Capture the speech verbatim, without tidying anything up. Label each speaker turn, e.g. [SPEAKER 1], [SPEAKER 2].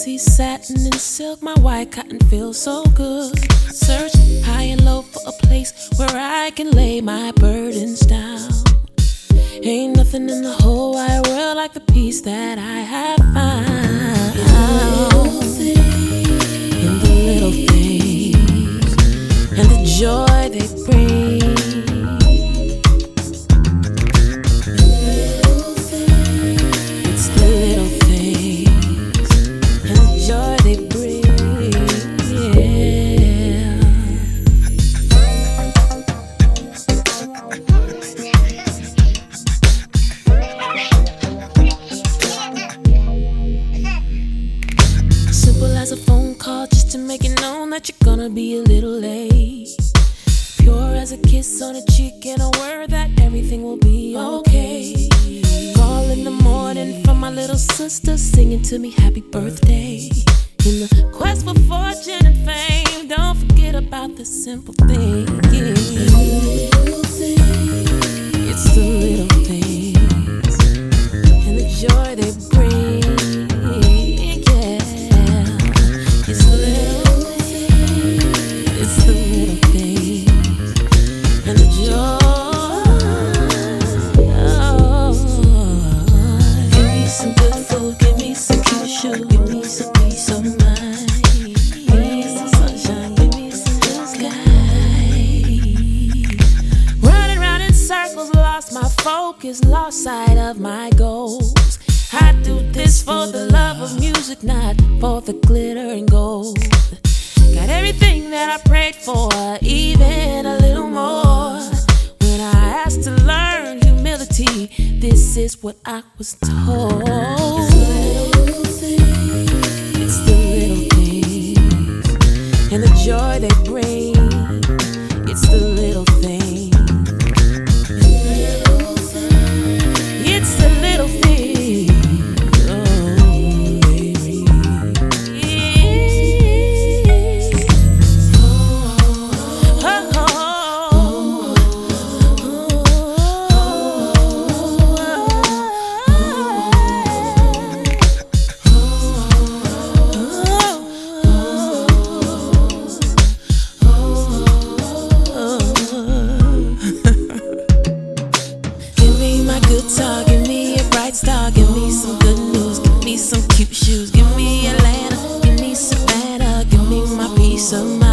[SPEAKER 1] lacy satin and silk, my white cotton feels so good. Search high and low for a place where I can lay my burdens down. Ain't nothing in the whole wide world like the peace that I have found in the little things and the joy they bring. It's the little things and the joy they bring. Yeah. Simple as a phone call just to make it known that you're gonna be a little late. Pure as a kiss on a cheek and a word that everything will be okay. Call in the morning from my little sister singing to me happy birthday. In the quest for fortune and fame, don't forget about the simple thing. It's the little things and the joy they bring. Yeah, it's the little things. It's the little things and the joy. Give me some good food, give me some cute shoes, give me some peace of mind. Give me some sunshine, give me some blue sky. Running round in circles, lost my focus, lost sight of my goals. I do this for the love of music, not for the glitter and gold. Got everything that I prayed for, even a little more. When I asked to learn humility, this is what I was told. It's the little things and the joy they bring. It's the little things. It's the little things. Oh, baby. Oh, oh, give me my guitar, give me a bright star, give me some good news, give me some cute shoes, give me Atlanta, give me Savannah, give me my peace of mind.